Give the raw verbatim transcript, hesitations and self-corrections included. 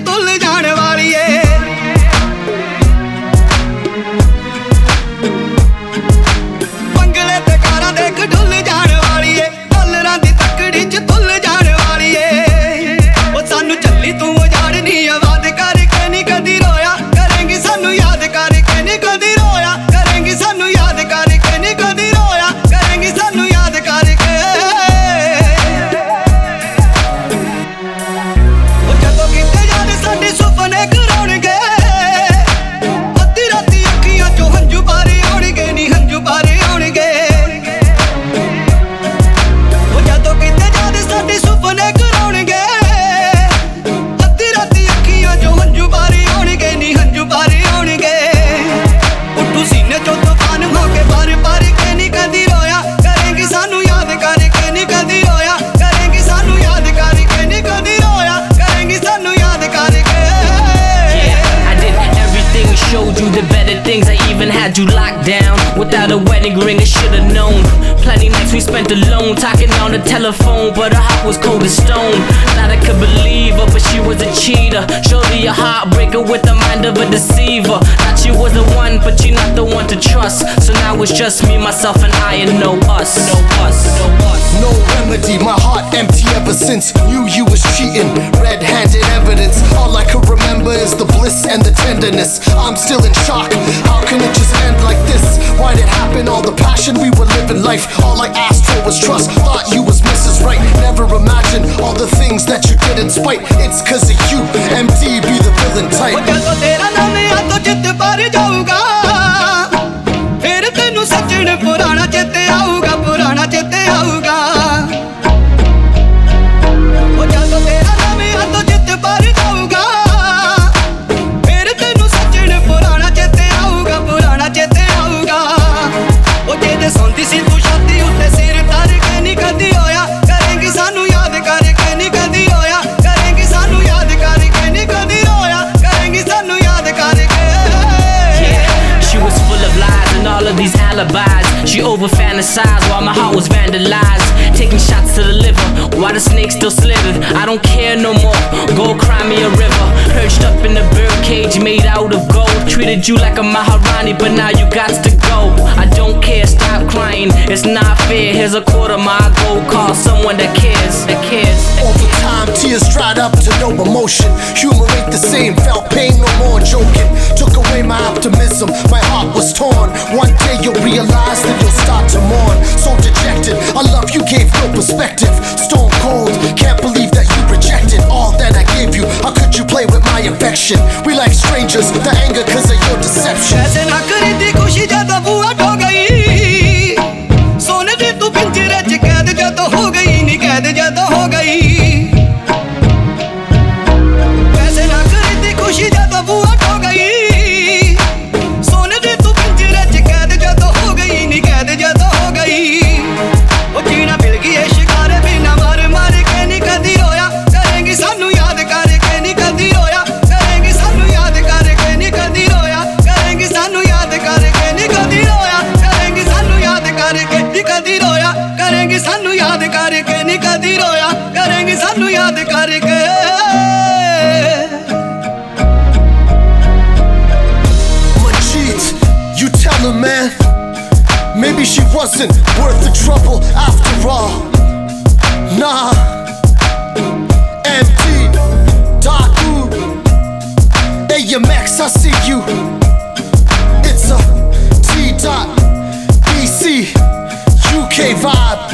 ਤੁੱਲ ਜਾਣ ਵਾਲੀਏ ਬੰਗਲੇ ਤੇ ਕਾਰਾਂ ਦੇਖ ਡੁੱਲ ਜਾਣ ਵਾਲੀਏ ਡਾਲਰਾਂ ਦੀ ਤੱਕੜੀ ਚ ਤੁੱਲ ਜਾਣ ਵਾਲੀਏ ਉਹ ਸਾਨੂੰ ਚੱਲੀ ਤੂੰ ਉਜਾੜਨੀ ਆਵਾਜ਼ ਕਰਕੇ ਨੀ ਕਦੀ ਰੋਇਆ ਕਰੇਂਗੀ ਸਾਨੂੰ ਯਾਦ ਕਰਕੇ ਨੀ ਕਦੀ ਰੋਇਆ ਕਰੇਂਗੀ ਸਾਨੂੰ ਯਾਦ ਕਰਕੇ ਨੀ ਕਦੀ ਰੋਇਆ ਕਰੇਂਗੀ ਸਾਨੂੰ ਯਾਦ ਕਰਕੇ ਉਹ ਜਦੋਂ ਕਿਤੇ ਯਾਦ ਸਾਡੇ ਸੁਪਨੇ ਕਰਾਉਣਗੇ ਅੱਧੀ ਰਾਤੀ ਅੱਖੀਆਂ ਚੋਂ ਹੰਝੂ ਬਾਰੇ ਆਉਣਗੇ ਨੀ ਹੰਝੂ ਬਾਰੇ ਆਉਣਗੇ ਉਹ ਜਦੋਂ ਕਿਤੇ ਯਾਦ ਸਾਡੇ ਸੁਪਨੇ ਕਰਾਉਣਗੇ ਅੱਧੀ ਰਾਤੀ ਅੱਖੀਆਂ ਚੋਂ ਹੰਝੂ ਬਾਰੇ ਆਉਣਗੇ ਨੀ ਹੰਝੂ ਬਾਰੇ ਆਉਣਗੇ ਉੱਠੂ ਸੀਨੇ ਚੋਂ ਤੂਫਾਨ ਹੋ ਕੇ ਬਾਰ ਬਾਰ ਕੇ ਨੀ ਕਦੀ ਰੋਇਆ ਕਰੇਂਗੀ ਸਾਨੂੰ ਯਾਦ ਕਰਕੇ ਨੀ ਕਦੀ ਰੋਇਆ ਕਰੇਂਗੀ ਸਾਨੂੰ ਯਾਦ ਕਰਕੇ ਨੀ ਕਦੀ ਰੋਇਆ ਕਰੇਂਗੀ ਸਾਨੂੰ ਯਾਦ ਕਰਕੇ I did everything, showed you the better things. I even had you locked down without a wedding ring. I should've known. Plenty nights we spent alone, talking on the telephone, but her heart was cold as stone. Thought I could believe her, but she was a cheater. Surely a heartbreaker with the mind of a deceiver. Thought she was the one, but you're not the one to trust. So now it's just me, myself, and I, and no us. No us. No us. No remedy, my heart empty ever since knew you was cheating. Red-handed evidence, all I could remember is the bliss and the tenderness. I'm still in shock, how can it just end like this? Why'd it happen, all the passion we were living life? All I asked for was trust, thought you was Missus Right. Never imagined all the things that you did in spite. It's cause of you, M D be the villain ਉਹ type. ਜਦੋਂ ਤੇਰਾ ਨਾਮ ਯਾਦੋਂ ਚਿੱਤ ਭਰ ਜਾਊਗਾ ਫਿਰ ਤੈਨੂੰ ਸੱਜਣ ਪੁਰਾਣਾ ਚੇਤੇ ਆਊਗਾ ਪੁਰਾਣਾ ਚੇਤੇ ਆਊਗਾ ਉਹ ਜਦੋਂ ਤੇਰਾ ਨਾਮ ਯਾਦੋਂ ਚਿੱਤ ਭਰ ਜਾਊਗਾ ਫਿਰ ਤੈਨੂੰ ਸੱਜਣ ਪੁਰਾਣਾ ਚੇਤੇ ਆਊਗਾ ਪੁਰਾਣਾ ਚੇਤੇ ਆਊਗਾ ਉਹ ਜਿਹਦੇ ਸੌਂਦੀ ਸੀ ਤੂੰ ਛਾਤੀ ਉੱਤੇ ਸਿਰ ਧਰ ਕੇ ਨੀ ਕਦੀ ਹੋਇਆ ਕਰੇਂਗੀ ਸਾਨੂੰ ਯਾਦ ਕਰਕੇ ਨੀ ਕਦੀ ਹੋਇਆ ਕਰੇਂਗੀ ਸਾਨੂੰ ਯਾਦ ਕਰਕੇ ਨੀ ਕਦੀ ਹੋਇਆ ਕਰੇਂਗੀ ਸਾਨੂੰ ਯਾਦ ਕਰਕੇ She was full of lies and all of these alibis. She over fantasized while my heart was vandalized. Taking shots to the liver while the snake still slithered. I don't care no more, go cry me a river. Perched up in a birdcage made out of gold. Treated you like a Maharani, but now you got to go. I don't care, stop crying, it's not fair. Here's a quarter my gold, call someone that cares, that cares. All the time, tears dried up to no emotion. Humor ain't the same, felt pain, no more joking. Took away my optimism, my heart was torn. One day you'll realize that you'll start to mourn. So dejected, I love you gave no perspective. Stone cold, can't believe that you rejected all that I gave you. How could you play with my affection? We like strangers, the anger cause of your deception. ऐसे ना करी थी खुशी जब बुआ हो गई सोने दी तू पिंजरे च कैद जद हो गई नी कैद जद हो गई ऐसे ना करी थी खुशी जब बुआ हो गई सोने दी तू पिंजरे च कैद जद हो गई नी कैद जद हो गई ओ जीना मिल गई है शिकार बिना मार मार के नी कदी रोया करेंगी सानू याद करके नी कदी रोया करेंगी सानू याद करके नी कदी रोया करेंगी सानू याद करके नी कदी रोया करेंगी सानू याद करके नी कदी रोया करेंगी सानू याद करके नी कदी रोया करेंगी सानू याद करके Manjeet, you tell her, man. Maybe she wasn't worth the trouble after all. Nah. M D, Daku, A M X, I see you. It's a T dot B C U K vibe.